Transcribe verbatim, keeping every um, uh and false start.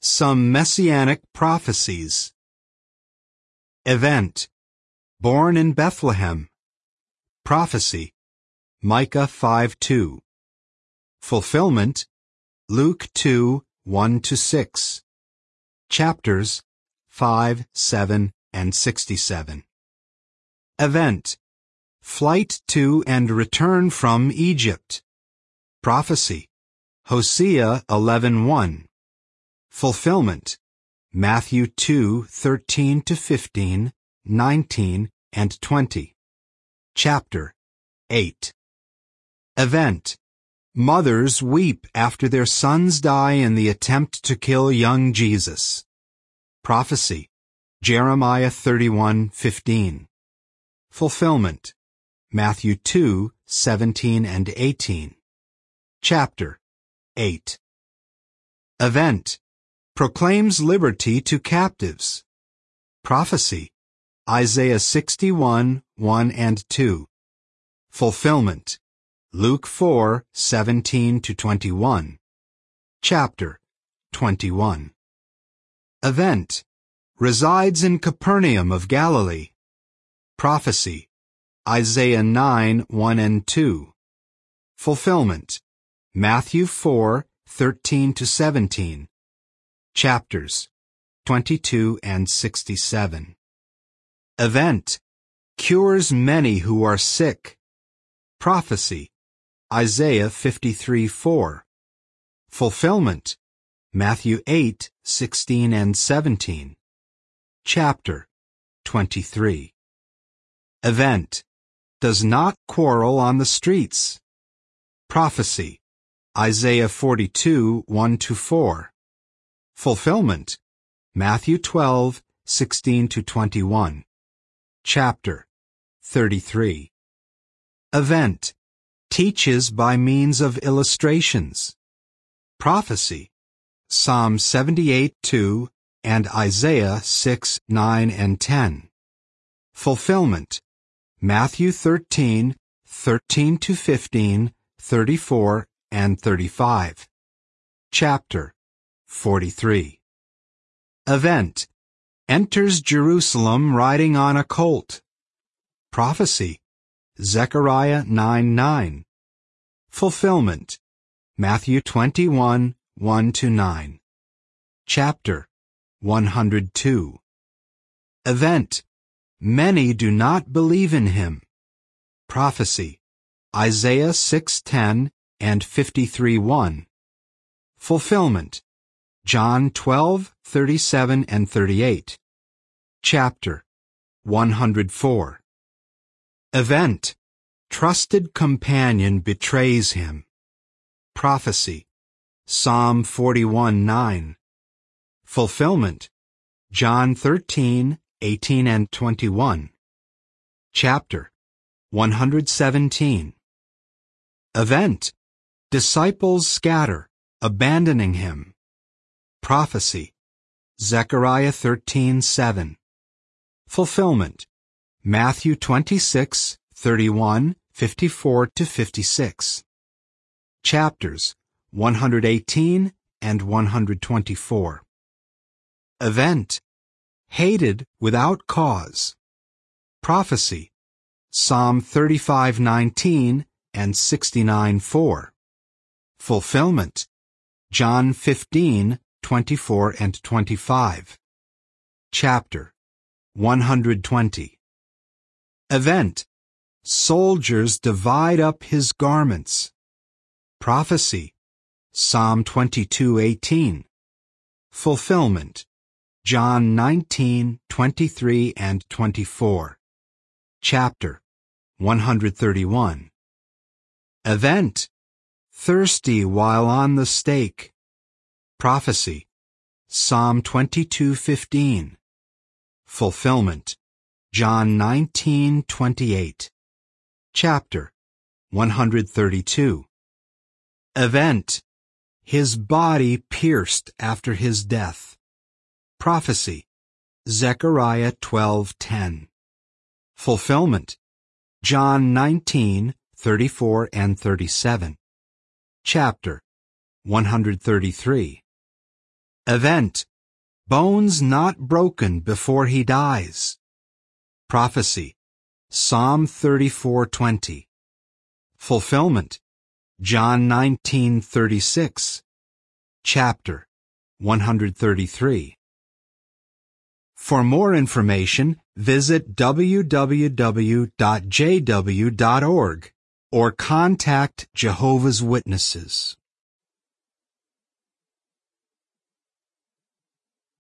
Some Messianic Prophecies. Event: born in Bethlehem. Prophecy: Micah five two. Fulfillment: Luke two one to six. Chapters five, seven, and sixty-seven. Event: flight to and return from Egypt. Prophecy: Hosea eleven one. Fulfillment: Matthew two thirteen to fifteen, nineteen, and twenty. Chapter eight. Event: mothers weep after their sons die in the attempt to kill young Jesus. Prophecy: Jeremiah thirty-one fifteen. Fulfillment: Matthew two seventeen and eighteen. Chapter eight. Event: proclaims liberty to captives. Prophecy: Isaiah sixty-one one and two. Fulfillment: Luke four seventeen to twenty-one. Chapter twenty-one. Event: resides in Capernaum of Galilee. Prophecy: Isaiah nine one and two. Fulfillment: Matthew four thirteen to seventeen. Chapters twenty-two and sixty-seven. Event: cures many who are sick. Prophecy: Isaiah fifty-three four. Fulfillment: Matthew eight sixteen and seventeen. Chapter twenty-three. Event: does not quarrel on the streets. Prophecy: Isaiah forty-two one to four. Fulfillment: Matthew twelve sixteen to twenty-one. Chapter thirty-three. Event: teaches by means of illustrations. Prophecy: Psalm seventy-eight two and Isaiah six nine and ten. Fulfillment: Matthew thirteen thirteen to fifteen, thirty-four, and thirty-five. Chapter forty-three. Event: enters Jerusalem riding on a colt. Prophecy: Zechariah nine nine. Fulfillment: Matthew twenty-one one to nine. Chapter one hundred two. Event: many do not believe in him. Prophecy: Isaiah six ten and fifty-three one. Fulfillment: John twelve thirty-seven and thirty-eight. Chapter one hundred four. Event: trusted companion betrays him. Prophecy: Psalm forty-one nine. Fulfillment: John thirteen eighteen and twenty-one. Chapter one hundred seventeen. Event: disciples scatter, abandoning him. Prophecy: Zechariah thirteen seven. Fulfillment: Matthew twenty-six thirty-one, fifty-four to fifty-six. Chapters one hundred eighteen and one hundred twenty-four. Event: hated without cause. Prophecy: Psalm thirty-five nineteen and sixty-nine four. Fulfillment: John fifteen twenty-four and twenty-five. Chapter one hundred twenty. Event: soldiers divide up his garments. Prophecy: Psalm twenty-two eighteen. Fulfillment: John nineteen twenty-three and twenty-four. Chapter one hundred thirty-one. Event: thirsty while on the stake. Prophecy: Psalm twenty-two fifteen. Fulfillment: John nineteen twenty-eight. Chapter one hundred thirty-two. Event: his body pierced after his death. Prophecy: Zechariah twelve ten. Fulfillment: John nineteen thirty-four and thirty-seven. Chapter one hundred thirty-three. Event: bones not broken before he dies. Prophecy: Psalm thirty-four twenty. Fulfillment: John nineteen thirty-six. Chapter one hundred thirty-three. For more information, visit w w w dot j w dot org or contact Jehovah's Witnesses.